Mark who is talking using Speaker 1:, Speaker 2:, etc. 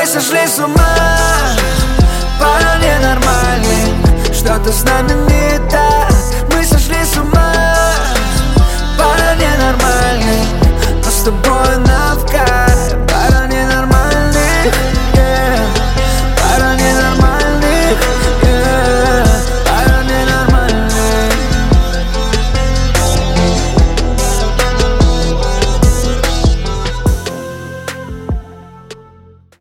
Speaker 1: тобой сошли с ума, парни нормальные, что-то с нами не так.